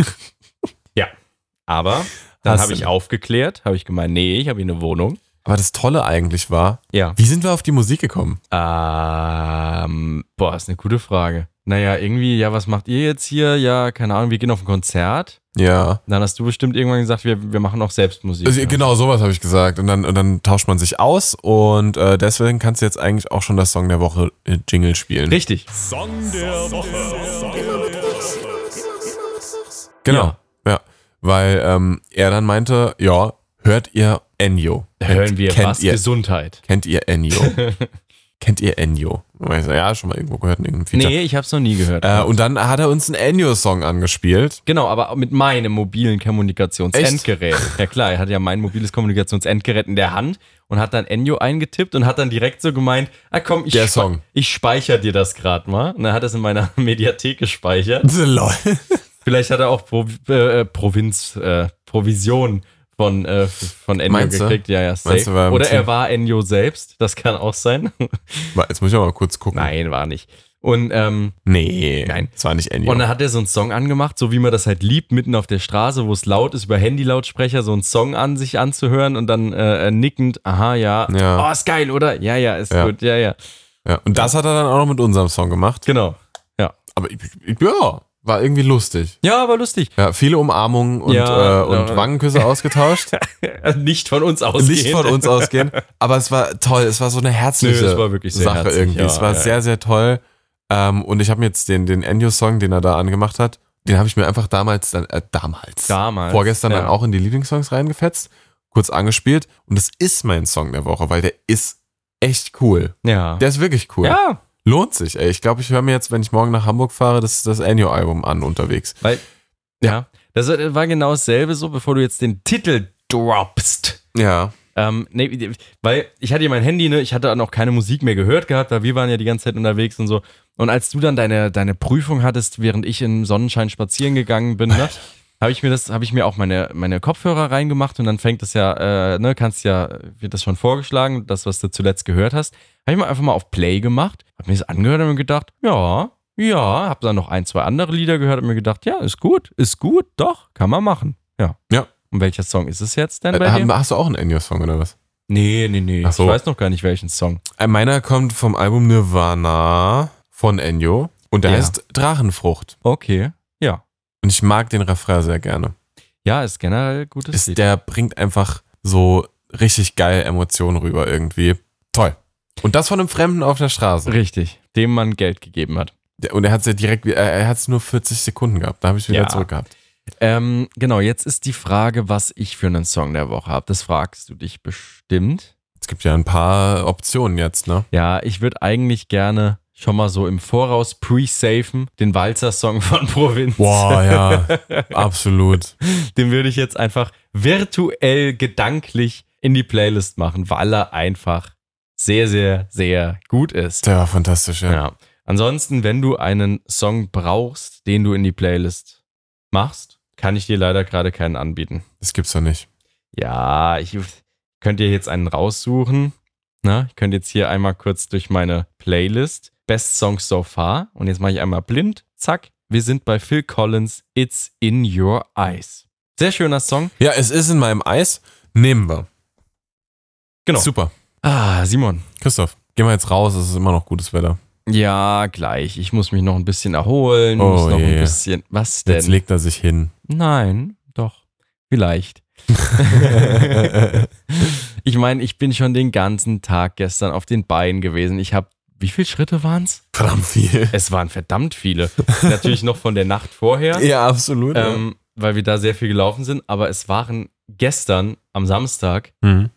Ja. Aber dann Hast habe du ich nicht. aufgeklärt, habe ich gemeint, nee, ich habe hier eine Wohnung. Aber das Tolle eigentlich war, Ja. wie sind wir auf die Musik gekommen? Ähm, boah, ist eine gute Frage. Naja, irgendwie, ja, was macht ihr jetzt hier? Ja, keine Ahnung, wir gehen auf ein Konzert. Ja. Dann hast du bestimmt irgendwann gesagt, wir, wir machen auch selbst Musik. Also, ja. genau, sowas habe ich gesagt. Und dann, und dann tauscht man sich aus und äh, deswegen kannst du jetzt eigentlich auch schon das Song der Woche äh, Jingle spielen. Richtig. Genau. Ja. Weil ähm, er dann meinte, ja, hört ihr Ennio? Hören wir kennt was? Ihr, Gesundheit. kennt ihr Ennio? kennt ihr Ennio? Und ich so, ja, schon mal irgendwo gehört in irgendeinem Feature. Nee, ich hab's noch nie gehört. Äh, und dann hat er uns einen Ennio-Song angespielt. Genau, aber mit meinem mobilen Kommunikationsendgerät. Ja klar, er hat ja mein mobiles Kommunikationsendgerät in der Hand und hat dann Ennio eingetippt und hat dann direkt so gemeint, ah komm, ich, Der spe Song. ich speichere dir das gerade mal. Und dann hat er es in meiner Mediathek gespeichert. Lol. Vielleicht hat er auch Pro äh, Provinz, äh, Provision von, äh, von Ennio Meinst du? gekriegt. Ja, ja, safe. Meinst du, war im Oder er Team? war Ennio selbst, das kann auch sein. Jetzt muss ich aber mal kurz gucken. Nein, war nicht. Und ähm, Nee, Nein. das war nicht Ennio. Und dann hat er so einen Song angemacht, so wie man das halt liebt, mitten auf der Straße, wo es laut ist, über Handylautsprecher so einen Song an sich anzuhören und dann äh, nickend, aha, ja, Ja. oh, ist geil, oder? Ja, ja, ist Ja. gut, ja, ja. ja, und das hat er dann auch noch mit unserem Song gemacht. Genau. Aber ich, ich, ja, war irgendwie lustig. Ja, aber lustig. Ja, viele Umarmungen und, Ja, äh, und ja. Wangenküsse ausgetauscht. Nicht von uns ausgehen. Nicht von uns ausgehen, aber es war toll. Es war so eine herzliche Nö, es war wirklich sehr Sache herzlich, irgendwie. ja, es war ja, sehr, ja. sehr toll. Ähm, und ich habe mir jetzt den, den Ennio-Song, den er da angemacht hat, den habe ich mir einfach damals, dann, äh, damals, Damals. vorgestern ja. dann auch in die Lieblingssongs reingefetzt, kurz angespielt. Und das ist mein Song der Woche, weil der ist echt cool. Ja. Der ist wirklich cool. Ja, Lohnt sich, ey. Ich glaube, ich höre mir jetzt, wenn ich morgen nach Hamburg fahre, das, das Ennio-Album an unterwegs. weil, ja, das war genau dasselbe so, bevor du jetzt den Titel droppst. Ja. Ähm, nee, weil ich hatte ja mein Handy, ne, ich hatte auch noch keine Musik mehr gehört gehabt, weil wir waren ja die ganze Zeit unterwegs und so. Und als du dann deine, deine Prüfung hattest, während ich im Sonnenschein spazieren gegangen bin, ne, habe ich mir das, habe ich mir auch meine, meine Kopfhörer reingemacht und dann fängt es ja, äh, ne, kannst ja, wird das schon vorgeschlagen, das, was du zuletzt gehört hast. Habe ich mal einfach mal auf Play gemacht, habe mir das angehört und mir gedacht, ja, ja, habe dann noch ein, zwei andere Lieder gehört und mir gedacht, ja, ist gut, ist gut, doch, kann man machen. Ja. Ja. Und welcher Song ist es jetzt denn bei Äh, dir? hast du auch einen Ennio-Song oder was? Nee, nee, nee. Ach so. Ich weiß noch gar nicht, welchen Song. Äh, Meiner kommt vom Album Nirvana von Ennio und der Ja. heißt Drachenfrucht. Okay, ja. Und ich mag den Refrain sehr gerne. Ja, ist generell gutes Ist, Lied. der bringt einfach so richtig geil Emotionen rüber irgendwie. Toll. Und das von einem Fremden auf der Straße. Richtig, dem man Geld gegeben hat. Der- Und er hat es ja direkt, er, er hat es nur vierzig Sekunden gehabt. Da habe ich wieder Ja. zurückgehabt. Ähm, genau, jetzt ist die Frage, was ich für einen Song der Woche habe. Das fragst du dich bestimmt. Es gibt ja ein paar Optionen jetzt, ne? Ja, ich würde eigentlich gerne schon mal so im Voraus pre-safen den Walzer-Song von Provinz. Boah, ja. Absolut. Den würde ich jetzt einfach virtuell, gedanklich in die Playlist machen, weil er einfach sehr, sehr, sehr gut ist. Der war fantastisch, ja. Ja. Ansonsten, wenn du einen Song brauchst, den du in die Playlist machst, kann ich dir leider gerade keinen anbieten. Das gibt's doch nicht. Ja, ich könnte dir jetzt einen raussuchen. Na, ich könnte jetzt hier einmal kurz durch meine Playlist. Best Songs so far. Und jetzt mache ich einmal blind. Zack. Wir sind bei Phil Collins. It's in Your Eyes. Sehr schöner Song. Ja, es ist in meinem Eis. Nehmen wir. Genau. Super. Ah, Simon. Christoph, gehen wir jetzt raus. Es ist immer noch gutes Wetter. Ja, gleich. Ich muss mich noch ein bisschen erholen. Oh muss noch je. ein bisschen. Was denn? Jetzt legt er sich hin. Nein, doch. Vielleicht. Ich meine, ich bin schon den ganzen Tag gestern auf den Beinen gewesen. Ich habe, wie viele Schritte waren es? Verdammt viel. Es waren verdammt viele. Natürlich noch von der Nacht vorher, Ja, absolut. ähm, weil wir da sehr viel gelaufen sind. Aber es waren gestern am Samstag ja. mhm.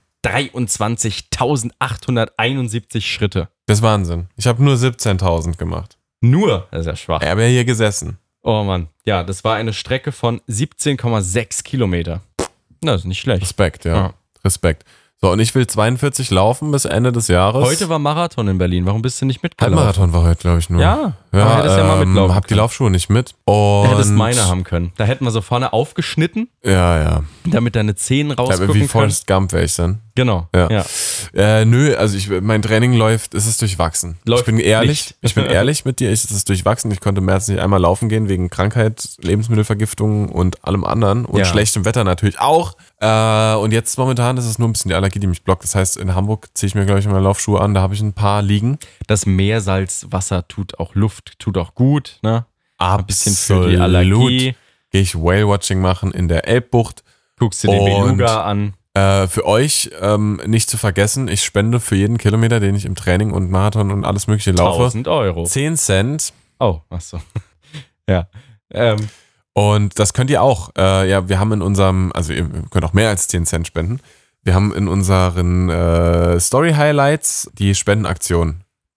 dreiundzwanzigtausendachthunderteinundsiebzig Schritte. Das ist Wahnsinn. Ich habe nur siebzehntausend gemacht. Nur, das ist ja schwach. Ich habe ja hier gesessen. Oh Mann, ja, das war eine Strecke von siebzehn Komma sechs Kilometer. Das ist nicht schlecht. Respekt, ja. Ja. Respekt. So, und ich will zweiundvierzig laufen bis Ende des Jahres. Heute war Marathon in Berlin. Warum bist du nicht mitgelaufen? Halbmarathon war heute, glaube ich, nur. Ja, ja, aber hättest ja mal ähm, mitlaufen hab die können. Laufschuhe nicht mit. Und Du hättest meine haben können. Da hätten wir so vorne aufgeschnitten, Ja, ja. damit deine Zehen ja rausgucken wie können. Forrest Gump wäre ich dann. Genau. Ja. Ja. Äh, nö, also ich, mein Training läuft, es ist durchwachsen. Läuft ich bin ehrlich, nicht. ich bin ehrlich mit dir, es ist durchwachsen. Ich konnte im März nicht einmal laufen gehen wegen Krankheit, Lebensmittelvergiftung und allem anderen und Ja. schlechtem Wetter natürlich auch. Äh, und jetzt momentan ist es nur ein bisschen die Allergie, die mich blockt. Das heißt, in Hamburg ziehe ich mir, glaube ich, meine Laufschuhe an, da habe ich ein paar liegen. Das Meersalzwasser tut auch Luft, tut auch gut, ne? Ein Ein bisschen für die Allergie. Gehe ich Whale-Watching machen in der Elbbucht. Guckst dir den Und- Beluga an. Äh, für euch ähm, nicht zu vergessen, ich spende für jeden Kilometer, den ich im Training und Marathon und alles mögliche laufe, tausend Euro. zehn Cent. Oh, ach so. Ja. Ähm, Und das könnt ihr auch. Äh, ja, wir haben in unserem, also ihr könnt auch mehr als zehn Cent spenden. Wir haben in unseren äh, Story-Highlights die Spendenaktion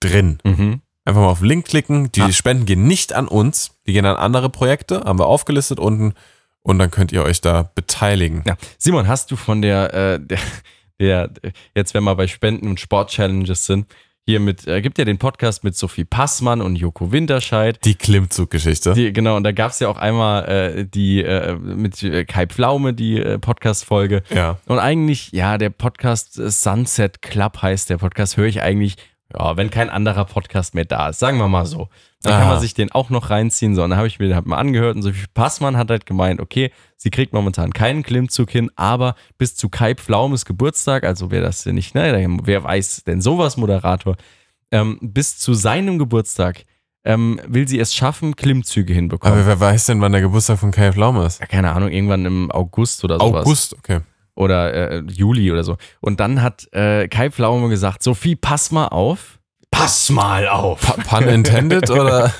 drin. Mhm. Einfach mal auf den Link klicken. Die Ah. Spenden gehen nicht an uns, die gehen an andere Projekte, haben wir aufgelistet unten und dann könnt ihr euch da beteiligen. Ja. Simon, hast du von der, äh, der, der, jetzt wenn wir bei Spenden und Sport-Challenges sind, hier mit, äh, gibt ja den Podcast mit Sophie Passmann und Joko Winterscheid. Die Klimmzug-Geschichte. Die, genau, und da gab es ja auch einmal äh, die äh, mit äh, Kai Pflaume, die äh, Podcast-Folge. Ja. Und eigentlich, ja, der Podcast äh, Sunset Club heißt der Podcast, höre ich eigentlich, ja, wenn kein anderer Podcast mehr da ist, sagen wir mal so. Dann kann Aha. man sich den auch noch reinziehen. So, und dann habe ich mir den halt mal angehört und Sophie Passmann hat halt gemeint, okay, sie kriegt momentan keinen Klimmzug hin, aber bis zu Kai Pflaumes Geburtstag, also wer das denn nicht, ne, wer weiß denn sowas, Moderator, ähm, bis zu seinem Geburtstag ähm, will sie es schaffen, Klimmzüge hinbekommen. Aber wer weiß denn, wann der Geburtstag von Kai Pflaume ist? Ja, keine Ahnung, irgendwann im August oder sowas. August, okay. Oder äh, Juli oder so. Und dann hat äh, Kai Pflaume gesagt, Sophie, pass mal auf. Pass mal auf. Pa- Pun intended oder?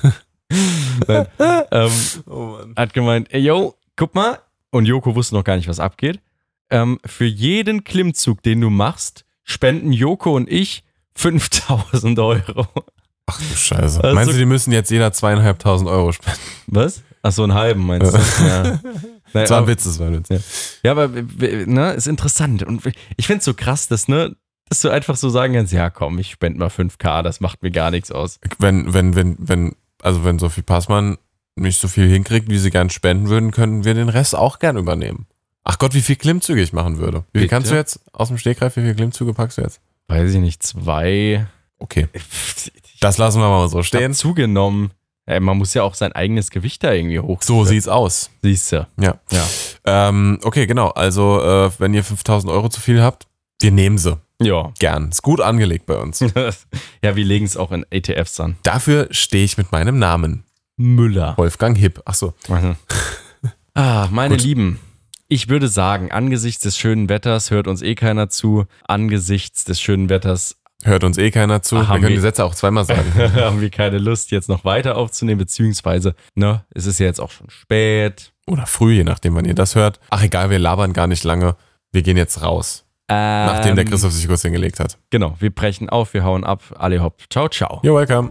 ähm, Oh Mann. hat gemeint, ey, yo, guck mal. Und Joko wusste noch gar nicht, was abgeht. Ähm, für jeden Klimmzug, den du machst, spenden Joko und ich fünftausend Euro. Ach du Scheiße. Also- Meinst du, die müssen jetzt jeder zweieinhalbtausend Euro spenden? Was? Ach so, einen halben meinst du? Ja. Naja, Das war ein aber- Witz, das war ein Witz. Ja. Ja, aber w- ne, ist interessant. Und ich finde es so krass, dass, ne, dass du einfach so sagen kannst, ja komm, ich spende mal fünf K, das macht mir gar nichts aus. Wenn, wenn, wenn, wenn, also wenn Sophie Passmann nicht so viel hinkriegt, wie sie gern spenden würden, können wir den Rest auch gern übernehmen. Ach Gott, wie viel Klimmzüge ich machen würde. Wie viel Bitte? kannst du jetzt aus dem Stegreif, wie viele Klimmzüge packst du jetzt? Weiß ich nicht, zwei. Okay, Ich das lassen wir mal so hab stehen. zugenommen. Ey, man muss ja auch sein eigenes Gewicht da irgendwie hoch. So sieht's aus. Siehst du. Ja. Ja. Ähm, okay, genau. Also, äh, wenn ihr fünftausend Euro zu viel habt, wir nehmen sie. Ja. Gern. Ist gut angelegt bei uns. Ja, wir legen es auch in A T Fs an. Dafür stehe ich mit meinem Namen. Müller. Wolfgang Hipp. Ach so. Mhm. Ah, meine Gut. Lieben, ich würde sagen, angesichts des schönen Wetters hört uns eh keiner zu. Angesichts des schönen Wetters Hört uns eh keiner zu. Ach, wir haben können wir- die Sätze auch zweimal sagen. haben wir keine Lust, jetzt noch weiter aufzunehmen, beziehungsweise, ne, es ist ja jetzt auch schon spät. Oder früh, je nachdem, wann ihr das hört. Ach egal, wir labern gar nicht lange. Wir gehen jetzt raus. Ähm, Nachdem der Christoph sich kurz hingelegt hat. Genau, wir brechen auf, wir hauen ab. Alle hopp. Ciao, ciao. You're welcome.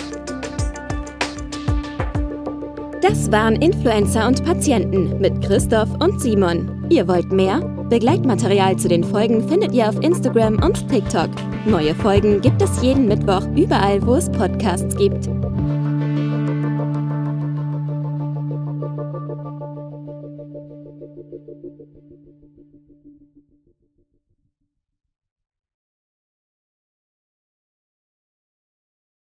Das waren Influencer und Patienten mit Christoph und Simon. Ihr wollt mehr? Begleitmaterial zu den Folgen findet ihr auf Instagram und TikTok. Neue Folgen gibt es jeden Mittwoch überall, wo es Podcasts gibt.